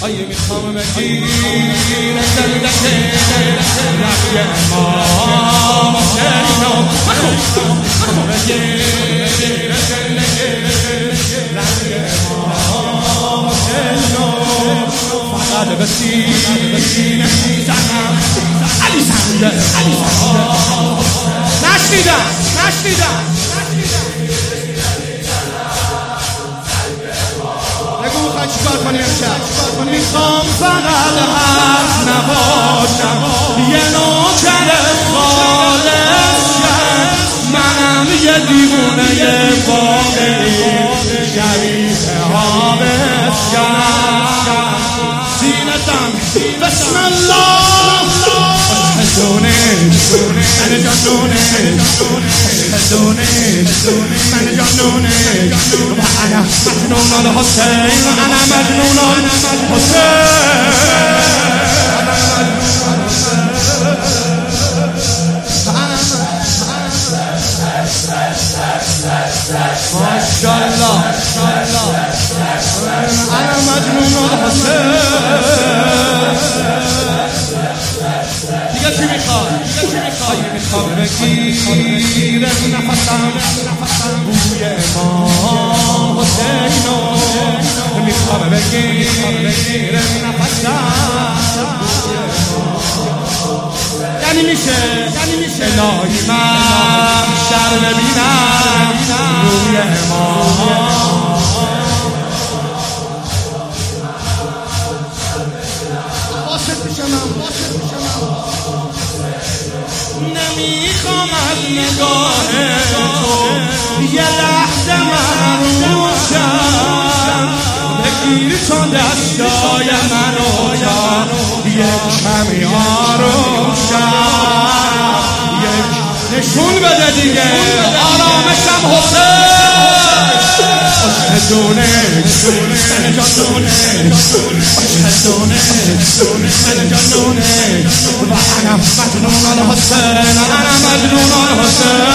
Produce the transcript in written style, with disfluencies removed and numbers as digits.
آیه میخوام بگیر زندگی رفی امام حسین میخوام بگیر زندگی رفی امام حسین فقط به سینه میزنم علی زنده نشنیدم نگو میخوای چیکار کنی امشب میخوام فقط حرف نباشم یه نوکر خالص شم منم یه دیوونه واقعی شریف حافظ شم زینتم بسم الله من جانونه من جانونه و انا مجنون الحسین انا مجنون الحسین ماشاءالله انا مجنون الحسین دیگه چی میخواد میخوام بگیرم نفسم بوی امام حسینو میخوام بگیرم نفسم یعنی میشه الهی من شر ببینم روی امام واسط میشم نمیخوام از نگاه تو یه لحظه محروم شم بگیر تو دستای منو جان یک کمی آروم شم یک نشون بده دیگه آرامشم حسین اشهدونه من جانونه و انا مجنون الحسین انا مجنون الحسین